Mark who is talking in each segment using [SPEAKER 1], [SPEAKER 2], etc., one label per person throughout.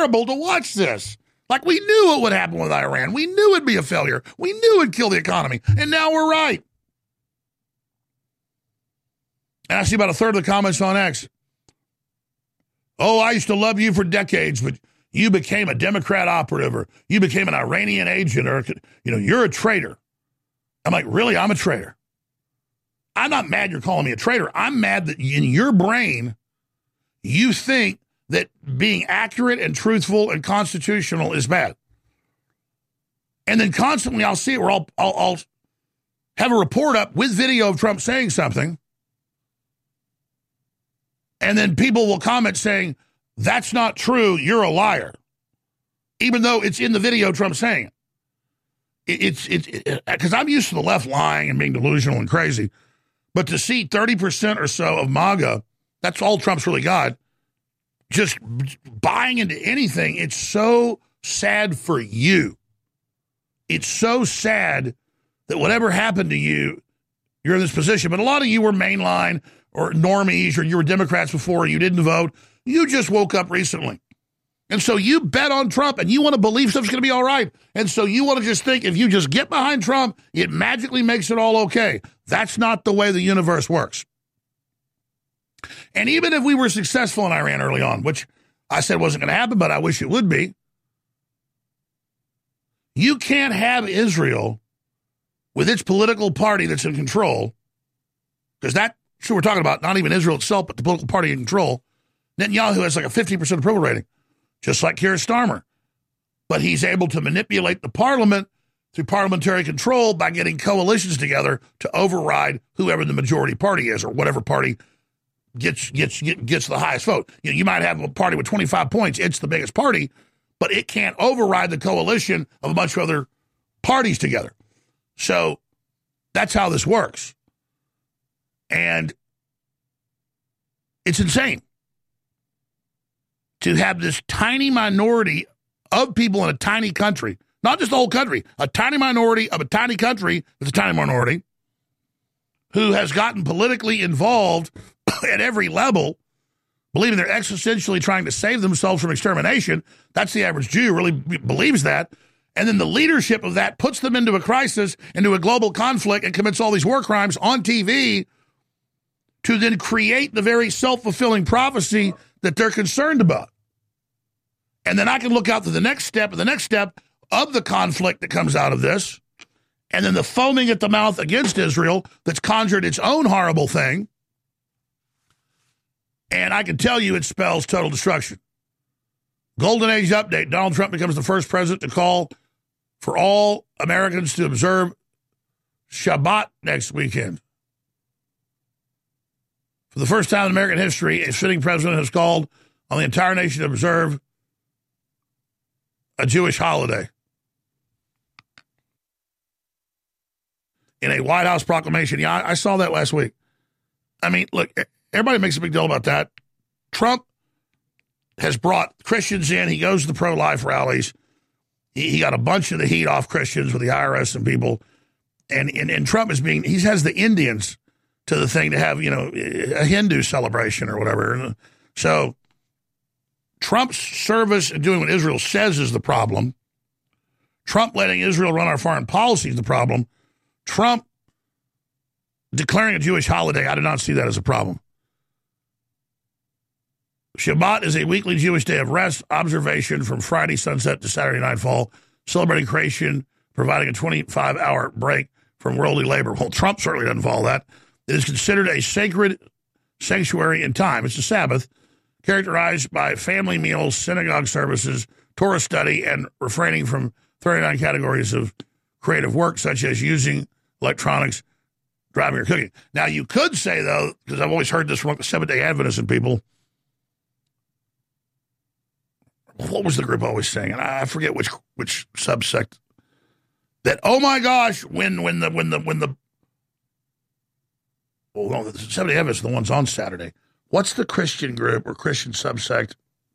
[SPEAKER 1] terrible to watch this. Like, we knew what would happen with Iran. We knew it'd be a failure. We knew it'd kill the economy. And now we're right. And I see about a third of the comments on X. Oh, I used to love you for decades, but you became a Democrat operative, or you became an Iranian agent, or, you're a traitor. I'm like, really? I'm a traitor. I'm not mad you're calling me a traitor. I'm mad that in your brain, you think that being accurate and truthful and constitutional is bad. And then constantly I'll see it where I'll have a report up with video of Trump saying something. And then people will comment saying, that's not true, you're a liar. Even though it's in the video Trump saying it. It's because I'm used to the left lying and being delusional and crazy. But to see 30% or so of MAGA, that's all Trump's really got, just buying into anything, it's so sad for you. It's so sad that whatever happened to you, you're in this position. But a lot of you were mainline or normies, or you were Democrats before, you didn't vote. You just woke up recently. And so you bet on Trump, and you want to believe stuff's going to be all right. And so you want to just think if you just get behind Trump, it magically makes it all okay. That's not the way the universe works. And even if we were successful in Iran early on, which I said wasn't going to happen, but I wish it would be, you can't have Israel with its political party that's in control, because that's what we're talking about, not even Israel itself, but the political party in control. Netanyahu has like a 50% approval rating, just like Keir Starmer. But he's able to manipulate the parliament through parliamentary control by getting coalitions together to override whoever the majority party is, or whatever party gets the highest vote. You might have a party with 25 points. It's the biggest party, but it can't override the coalition of a bunch of other parties together. So that's how this works. And it's insane to have this tiny minority of people in a tiny country, not just the whole country, a tiny minority of a tiny country that's a tiny minority who has gotten politically involved at every level, believing they're existentially trying to save themselves from extermination. That's the average Jew really believes that. And then the leadership of that puts them into a crisis, into a global conflict, and commits all these war crimes on TV to then create the very self-fulfilling prophecy that they're concerned about. And then I can look out to the next step of the conflict that comes out of this, and then the foaming at the mouth against Israel that's conjured its own horrible thing. And I can tell you it spells total destruction. Golden Age update. Donald Trump becomes the first president to call for all Americans to observe Shabbat next weekend. For the first time in American history, a sitting president has called on the entire nation to observe a Jewish holiday. In a White House proclamation. Yeah, I saw that last week. I mean, look, everybody makes a big deal about that. Trump has brought Christians in. He goes to the pro-life rallies. He got a bunch of the heat off Christians with the IRS and people. And Trump he has the Indians to the thing to have, a Hindu celebration or whatever. And so Trump's service and doing what Israel says is the problem. Trump letting Israel run our foreign policy is the problem. Trump declaring a Jewish holiday, I do not see that as a problem. Shabbat is a weekly Jewish day of rest, observation from Friday sunset to Saturday nightfall, celebrating creation, providing a 25-hour break from worldly labor. Well, Trump certainly doesn't follow that. It is considered a sacred sanctuary in time. It's a Sabbath, characterized by family meals, synagogue services, Torah study, and refraining from 39 categories of creative work, such as using electronics, driving, or cooking. Now, you could say, though, because I've always heard this from the Seventh-day Adventists and people, what was the group always saying? And I forget which subsect. That, oh my gosh, when the Seventh-day Adventists are the ones on Saturday. What's the Christian group or Christian subsect?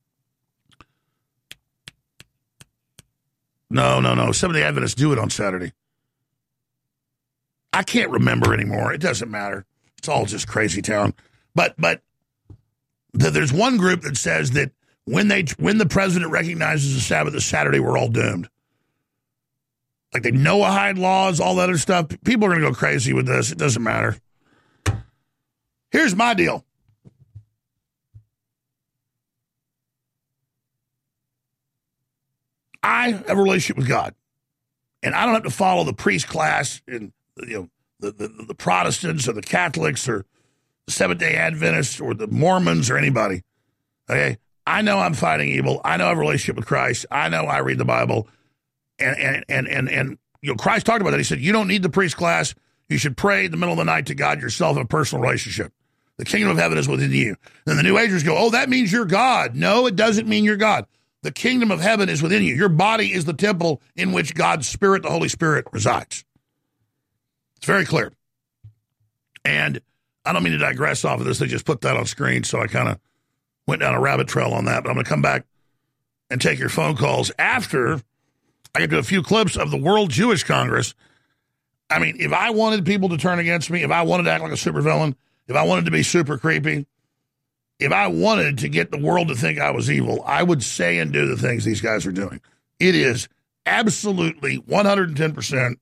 [SPEAKER 1] No. Seventh-day Adventists do it on Saturday. I can't remember anymore. It doesn't matter. It's all just crazy town. But there's one group that says that when the president recognizes the Sabbath as Saturday, we're all doomed. Like the Noahide laws, all that other stuff. People are going to go crazy with this. It doesn't matter. Here's my deal. I have a relationship with God, and I don't have to follow the priest class and the Protestants or the Catholics or the Seventh-day Adventists or the Mormons or anybody. Okay, I know I'm fighting evil. I know I have a relationship with Christ. I know I read the Bible, and Christ talked about that. He said, you don't need the priest class. You should pray in the middle of the night to God yourself in a personal relationship. The kingdom of heaven is within you. Then the New Agers go, oh, that means you're God. No, it doesn't mean you're God. The kingdom of heaven is within you. Your body is the temple in which God's Spirit, the Holy Spirit, resides. It's very clear. And I don't mean to digress off of this. They just put that on screen, so I kind of went down a rabbit trail on that. But I'm going to come back and take your phone calls after I get to a few clips of the World Jewish Congress. I mean, if I wanted people to turn against me, if I wanted to act like a supervillain, if I wanted to be super creepy, if I wanted to get the world to think I was evil, I would say and do the things these guys are doing. It is absolutely 110%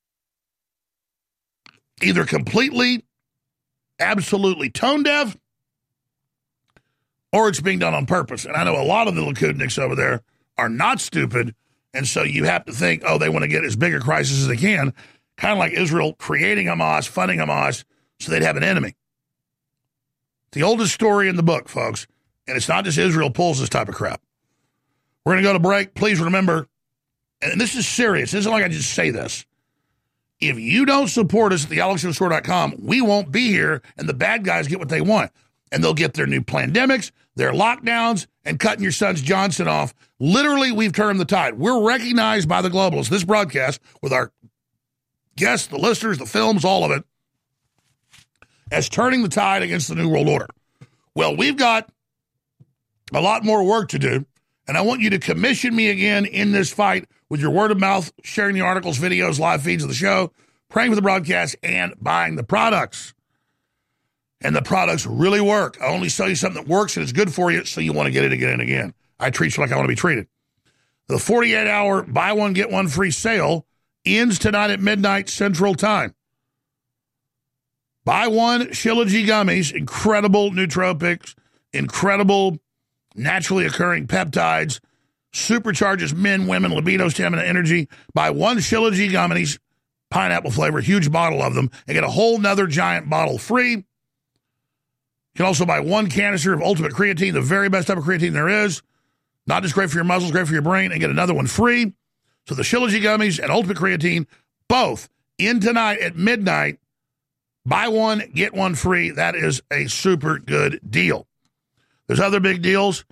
[SPEAKER 1] either completely, absolutely tone deaf, or it's being done on purpose. And I know a lot of the Likudniks over there are not stupid, and so you have to think, oh, they want to get as big a crisis as they can, kind of like Israel creating Hamas, funding Hamas, so they'd have an enemy. The oldest story in the book, folks, and it's not just Israel pulls this type of crap. We're going to go to break. Please remember, and this is serious. It isn't like I just say this. If you don't support us at thealexjonesstore.com, we won't be here, and the bad guys get what they want. And they'll get their new pandemics, their lockdowns, and cutting your son's Johnson off. Literally, we've turned the tide. We're recognized by the globalists, this broadcast, with our guests, the listeners, the films, all of it, as turning the tide against the New World Order. Well, we've got a lot more work to do, and I want you to commission me again in this fight with your word of mouth, sharing the articles, videos, live feeds of the show, praying for the broadcast, and buying the products. And the products really work. I only sell you something that works and it's good for you, so you want to get it again and again. I treat you like I want to be treated. The 48-hour buy one, get one free sale ends tonight at midnight Central Time. Buy one Shilajit gummies, incredible nootropics, incredible naturally occurring peptides, supercharges men, women, libido, stamina, energy. Buy one Shilajit gummies, pineapple flavor, huge bottle of them, and get a whole nother giant bottle free. You can also buy one canister of Ultimate Creatine, the very best type of creatine there is. Not just great for your muscles, great for your brain, and get another one free. So the Shilajit gummies and Ultimate Creatine, both in tonight at midnight. Buy one, get one free. That is a super good deal. There's other big deals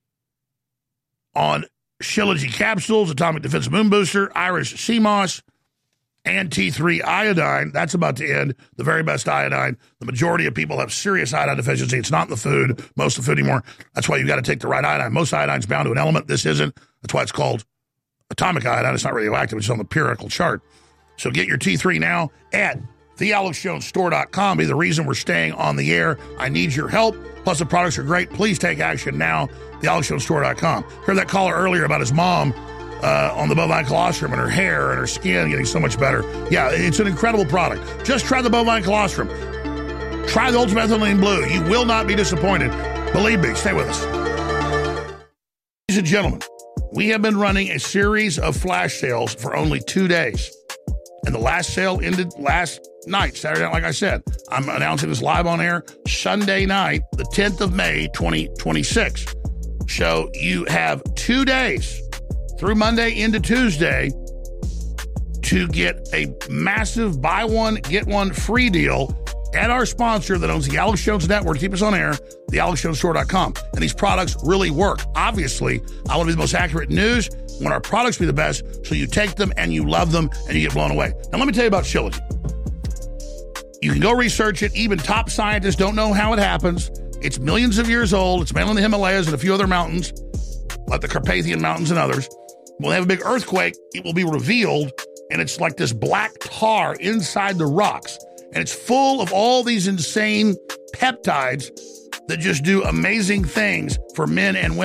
[SPEAKER 1] on Shilajit capsules, Atomic Defense Moon Booster, Irish Sea Moss, and T3 iodine. That's about to end. The very best iodine. The majority of people have serious iodine deficiency. It's not in the food, most of the food anymore. That's why you got to take the right iodine. Most iodine's bound to an element. This isn't. That's why it's called atomic iodine. It's not radioactive. It's on the periodical chart. So get your T3 now at thealexjonesstore.com. Be the reason we're staying on the air. I need your help. Plus, the products are great. Please take action now. thealexjonesstore.com. Heard that caller earlier about his mom on the bovine colostrum and her hair and her skin getting so much better. Yeah, it's an incredible product. Just try the bovine colostrum. Try the Ultimate Ethylene Blue. You will not be disappointed. Believe me. Stay with us. Ladies and gentlemen, we have been running a series of flash sales for only 2 days. And the last sale ended last night, Saturday night, like I said. I'm announcing this live on air Sunday night, the 10th of May, 2026. So you have 2 days through Monday into Tuesday to get a massive buy one, get one free deal at our sponsor that owns the Alex Jones Network. Keep us on air, thealexjonesstore.com. And these products really work. Obviously, I want to be the most accurate news. I want our products to be the best, so you take them and you love them and you get blown away. Now, let me tell you about Shilajit. You can go research it. Even top scientists don't know how it happens. It's millions of years old. It's mainly in the Himalayas and a few other mountains, like the Carpathian Mountains and others. When they have a big earthquake, it will be revealed, and it's like this black tar inside the rocks. And it's full of all these insane peptides that just do amazing things for men and women.